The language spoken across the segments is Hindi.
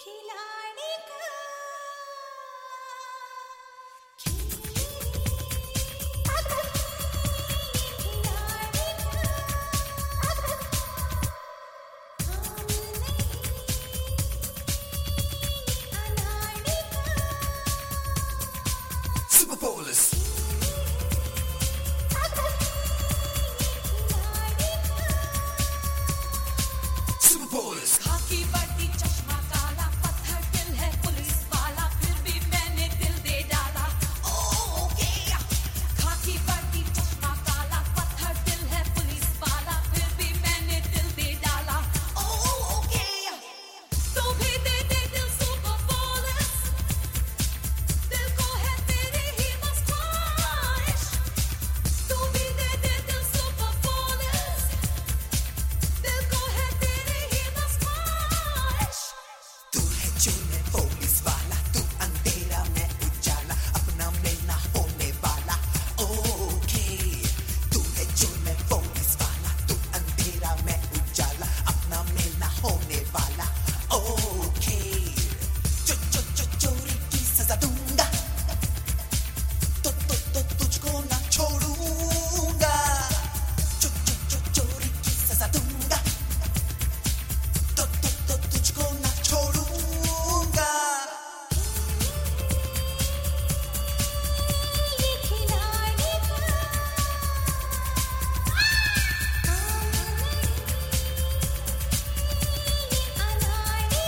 खिलाड़ी का Superbowlers. Superbowlers. खाकी वर्दी चश्मा काला पत्थर दिल है पुलिस वाला फिर भी मैंने दिल दे डाला ओके खाकी वर्दी चश्मा काला पत्थर दिल है पुलिस वाला फिर भी मैंने दिल दे डाला ओके तू भी दे दे दिल सुपरबोलर्स दिल को है तेरी ही बस ख्वाहिश तू भी दे दे दिल सुपरबोलर्स दिल को है तेरी ही बस ख्वाहिश तू है जो मैं पुलिस वाला, तू अंधेरा मैं उजाला, अपना मिलना होने वाला। ओके तू है जो मैं पुलिस वाला, तू अंधेरा मैं उजाला, अपना मिलना होने वाला। ओके चोरी की सजा दूंगा, तो तुझको ना छोड़ूंगा। चोरी की सजा दूंगा, तो तुझको ना छोड़ूंगा। ये खिलाड़ी का अनाड़ी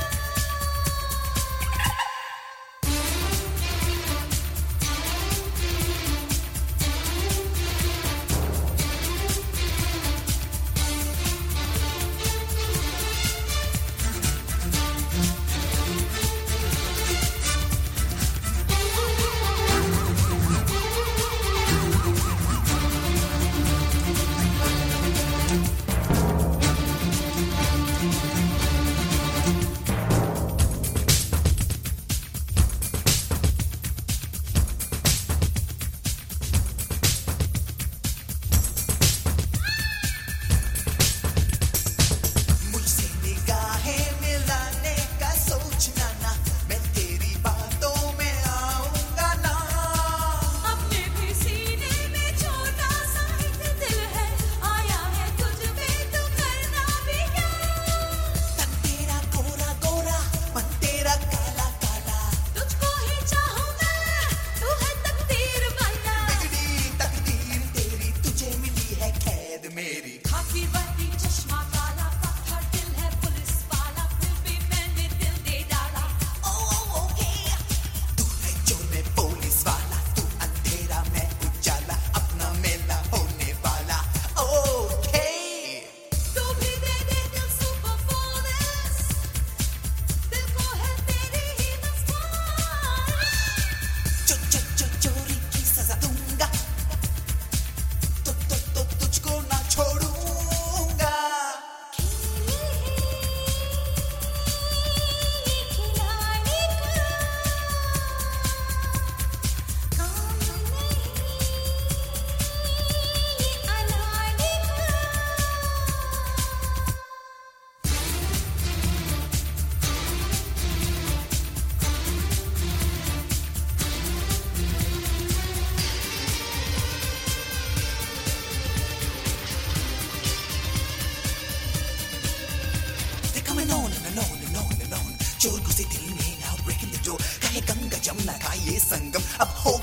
मुझसे निगाहें मिलाने का सोचना ना, मैं तेरी बातों में आऊंगा ना। अपने भी सीने में छोटा सा एक दिल है आया है तुझ पे तू करना भी क्या तन तेरा गोरा गोरा, मन तेरा काला काला, तुझको ही चाहूं मैं तू है तकदीर वाला बिगड़ी तकदीर तेरी, तुझे मिली है कैद मेरी। खाकी वर्दी चश्मा काला पत्थर दिल है पुलिस वाला फिर भी मैंने दिल दे डाला ओके तू है जो मैं पुलिस वाला, तू अंधेरा मैं उजाला, अपना मेला होने वाला। ओके तू भी दे दे दिल सुपरबोलर्स दिल को है तेरी ही बस ख्वाहिश चोरी की सजा दूंगा, तो तुझको ना छोड़ूंगा। ये खिलाड़ी का काम नहीं ये अनाड़ी का They're coming on and on and on and on. चोर घुसे दिल में now breaking the door. कहे गंगा जमुना का ये संगम अब हो